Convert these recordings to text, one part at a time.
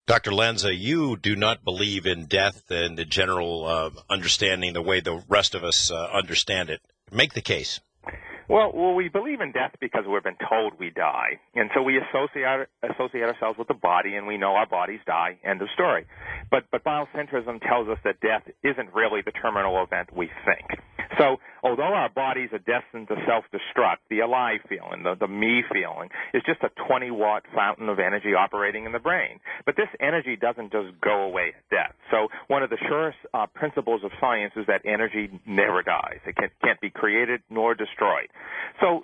Dr. Lanza, you do not believe in death and the general understanding the way the rest of us understand it. Make the case. Well, we believe in death because we've been told we die. And so we associate ourselves with the body, and we know our bodies die, end of story. But biocentrism tells us that death isn't really the terminal event we think. So although our bodies are destined to self-destruct, the alive feeling, the me feeling, is just a 20-watt fountain of energy operating in the brain. But this energy doesn't just go away at death. So one of the surest principles of science is that energy never dies. It can't be created nor destroyed. So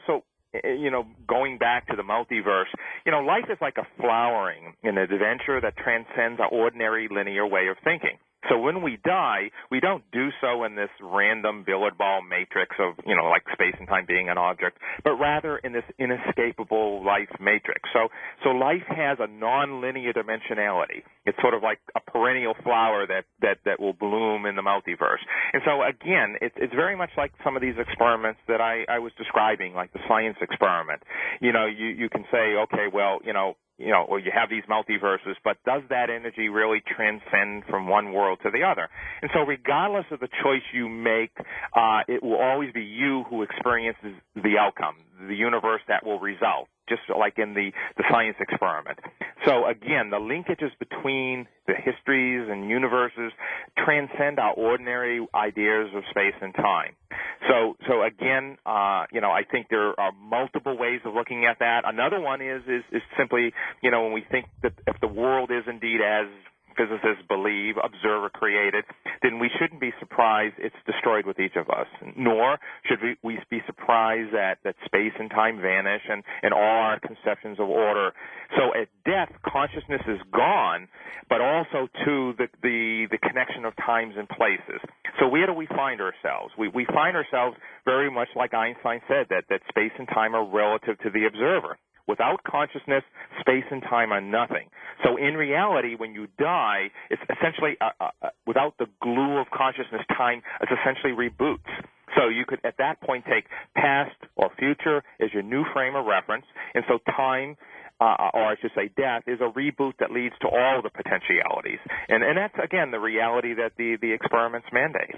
going back to the multiverse, life is like a flowering, an adventure that transcends our ordinary linear way of thinking. So when we die, we don't do so in this random billiard ball matrix of, like space and time being an object, but rather in this inescapable life matrix. So life has a non-linear dimensionality. It's sort of like a perennial flower that will bloom in the multiverse. And so again, it's very much like some of these experiments that I was describing, like the science experiment. You can say, okay, well, or you have these multiverses, but does that energy really transcend from one world to the other? And so regardless of the choice you make, it will always be you who experiences the outcome, the universe that will result, just like in the science experiment. So again, the linkages between the histories and universes transcend our ordinary ideas of space and time. So again, I think there are multiple ways of looking at that. Another one is simply, when we think that if the world is indeed as physicists believe, observer created, then we shouldn't be surprised it's destroyed with each of us. Nor should we be surprised that space and time vanish and all our conceptions of order. So at death, consciousness is gone, but also to the connection of times and places. So where do we find ourselves? We find ourselves very much like Einstein said, that space and time are relative to the observer. Without consciousness, space and time are nothing. So in reality, when you die, it's essentially, without the glue of consciousness, time is essentially reboots. So you could, at that point, take past or future as your new frame of reference. And so time, or I should say death, is a reboot that leads to all the potentialities. And that's, again, the reality that the experiments mandate.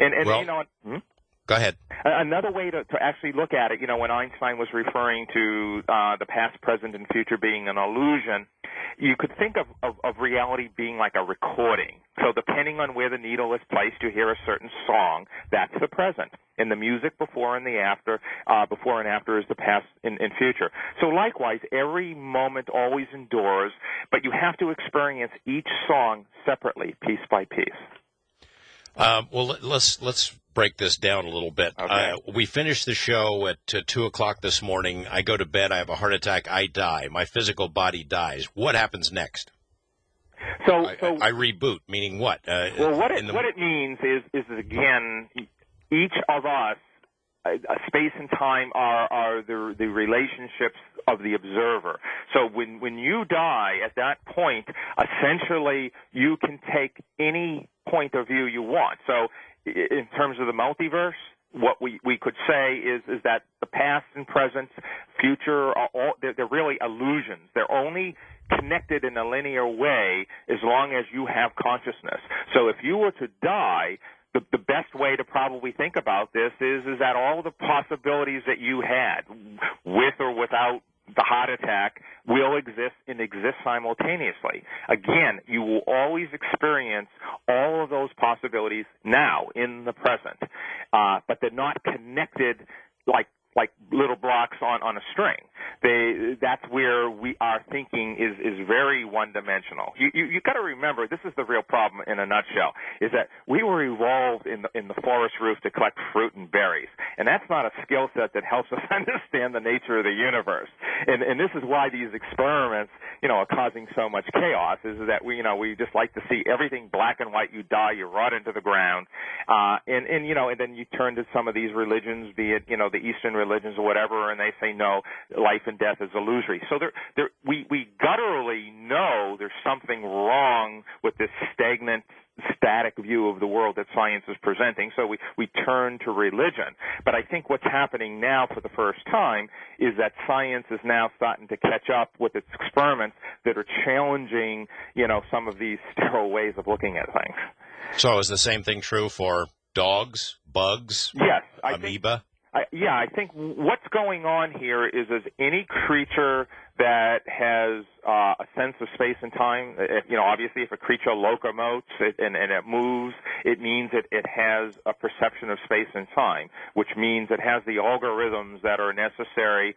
Go ahead. Another way to actually look at it, when Einstein was referring to the past, present, and future being an illusion, you could think of reality being like a recording. So depending on where the needle is placed, you hear a certain song. That's the present. And the music before and after is the past and future. So likewise, every moment always endures, but you have to experience each song separately, piece by piece. Well, let's break this down a little bit. Okay. We finished the show at 2 o'clock this morning. I go to bed. I have a heart attack. I die. My physical body dies. What happens next? So I reboot, meaning what? What it means is again, each of us, space and time are the relationships of the observer. So when you die, at that point, essentially you can take any point of view you want. So in terms of the multiverse, what we could say is that the past and present, future, they're really illusions. They're only connected in a linear way as long as you have consciousness. So if you were to die, the best way to probably think about this is that all the possibilities that you had, with or without the heart attack, will exist simultaneously. Again, you will always experience all of those possibilities now in the present, but they're not connected like little blocks on a string. That's where our thinking is very one-dimensional. You got to remember, this is the real problem in a nutshell, is that we were evolved in the forest roof to collect fruit and berries, and that's not a skill set that helps us understand the nature of the universe. And this is why these experiments, are causing so much chaos, is that we just like to see everything black and white. You die, you rot into the ground, and then you turn to some of these religions, be it the Eastern religions or whatever, and they say no, life and death is illusory. So we gutturally know there's something wrong with this stagnant static view of the world that science is presenting, so we turn to religion. But I think what's happening now for the first time is that science is now starting to catch up with its experiments that are challenging, some of these sterile ways of looking at things. So is the same thing true for dogs, bugs, yes, amoeba? I think what's going on here is any creature that has a sense of space and time, obviously if a creature locomotes and it moves, it means it has a perception of space and time, which means it has the algorithms that are necessary,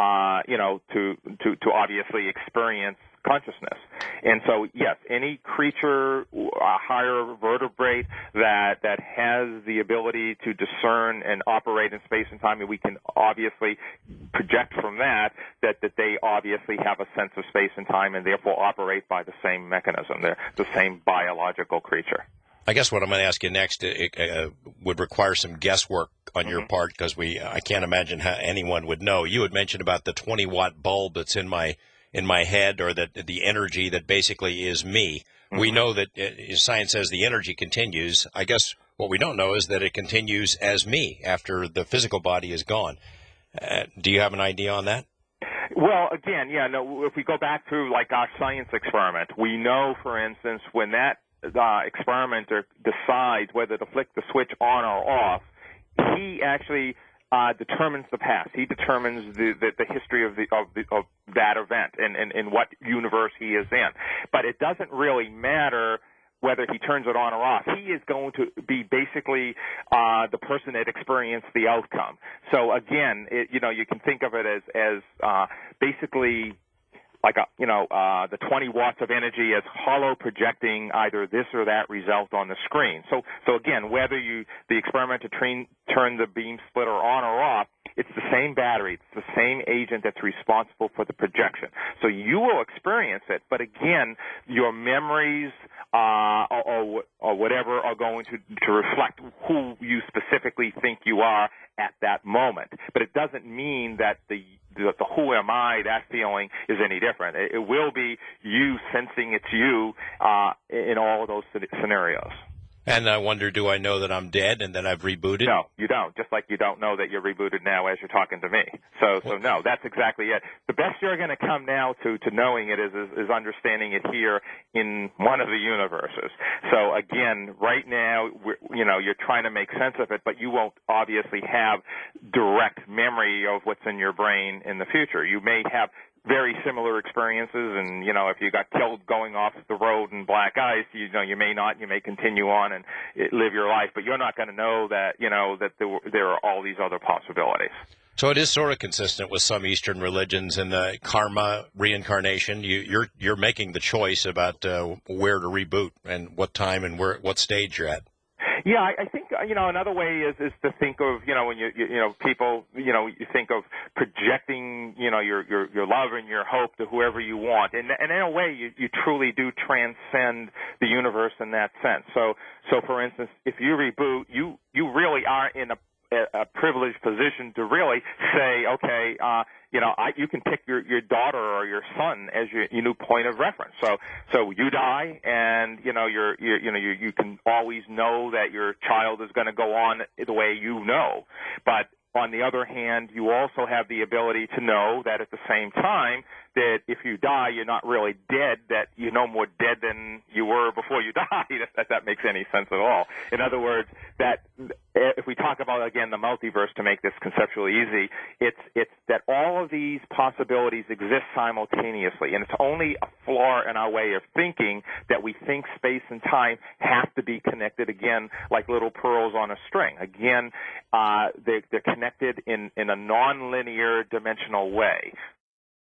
to obviously experience consciousness. And so, yes, any creature, a higher vertebrate that has the ability to discern and operate in space and time, and we can obviously project from that they obviously have a sense of space and time and therefore operate by the same mechanism. They're the same biological creature. I guess what I'm going to ask you next would require some guesswork on your part, because I can't imagine how anyone would know. You had mentioned about the 20-watt bulb that's in my head, or that the energy that basically is me. Mm-hmm. We know that science says the energy continues. I guess what we don't know is that it continues as me after the physical body is gone. Do you have an idea on that? Well, again, if we go back to like our science experiment, we know, for instance, when that experimenter decides whether to flick the switch on or off, he actually determines the past. He determines the history of that event and what universe he is in. But it doesn't really matter whether he turns it on or off. He is going to be basically the person that experienced the outcome. So again, you can think of it as basically like the 20 watts of energy as hollow projecting either this or that result on the screen. So again, whether the experimenter turn the beam splitter on or off, it's the same battery, it's the same agent that's responsible for the projection. So you will experience it, but again, your memories or whatever are going to reflect who you specifically think you are at that moment. But it doesn't mean that the who am I, that feeling is any different. It will be you sensing it's you in all of those scenarios. And I wonder, do I know that I'm dead and that I've rebooted? No, you don't. Just like you don't know that you're rebooted now as you're talking to me. So no, that's exactly it. The best you're going to come now to knowing it is understanding it here in one of the universes. So again, right now, you're trying to make sense of it, but you won't obviously have direct memory of what's in your brain in the future. You may have very similar experiences, and if you got killed going off the road in black ice, you may not. You may continue on and live your life, but you're not going to know that that there are all these other possibilities. So it is sort of consistent with some Eastern religions and the karma, reincarnation. You're making the choice about where to reboot and what time and what stage you're at. Yeah, I think another way is to think of when people you think of projecting your love and your hope to whoever you want, and in a way you truly do transcend the universe in that sense. So for instance, if you reboot, you really are in a privileged position to really say, okay, you can pick your daughter or your son as your new point of reference. So you die, and you can always know that your child is going to go on the way you know. But on the other hand, you also have the ability to know that at the same time that if you die, you're not really dead, that you're no more dead than you were before you died, if that makes any sense at all. In other words, that if we talk about, again, the multiverse to make this conceptually easy, it's that all of these possibilities exist simultaneously, and it's only a flaw in our way of thinking that we think space and time have to be connected, again, like little pearls on a string. Again, they're connected in a nonlinear dimensional way.